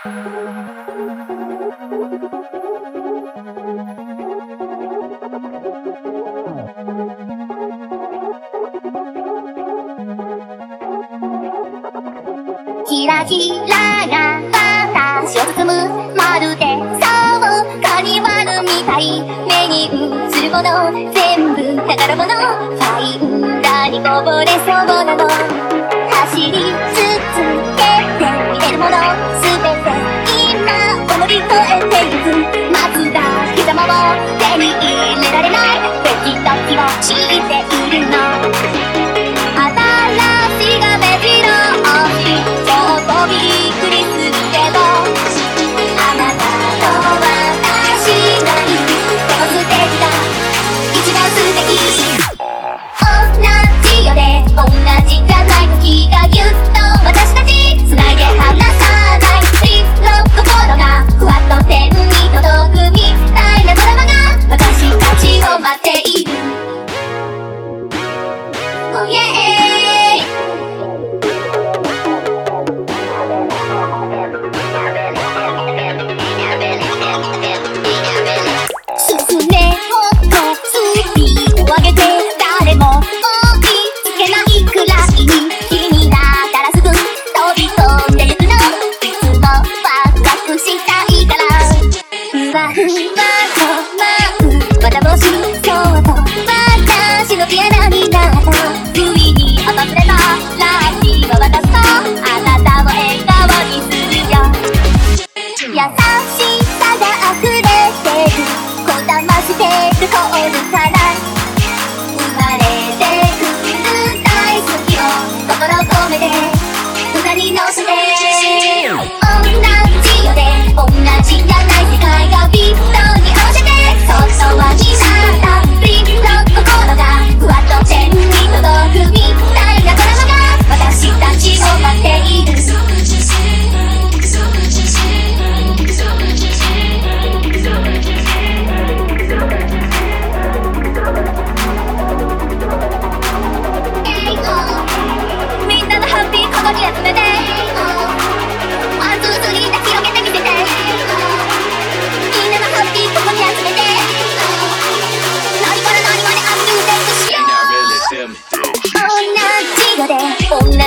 ひらひらが私を包むまるでそうカニバルみたい目に映るもの全部宝物ファインダーにこぼれそうなの走り続けて見えるものすべて今乗り越えてゆく松田貴様を手に入れられないドキドキをしているの新しいが目白押しちょっとびっくりするけどあなたと私がいるこのステージが一番素敵同じよね同じじゃない時がぎゅっと私たち繋いで離さないリの心がふわっと天に届くみたいなドラマが私たちを待っている Oh yeah誰も追いつけないくらいに君だったらすぐ飛び込んでゆくのいつもワクワクしたいからふわふわと舞うまた星そうと私のピアノになったついに訪れたラッキーを渡すとあなたを笑顔にするよ優しさが溢れてるこだましてるコールから心込めて歌に乗せて同じよね同じじゃない世界がビットに合わせてそっと輪になったリッの心がふわっと天に届くみたいなドラマが私たちを待っているここに集めてワンツースリーで広げてみせてみんなのハッピーここに集めて何から何までアップデートしよう同じよで同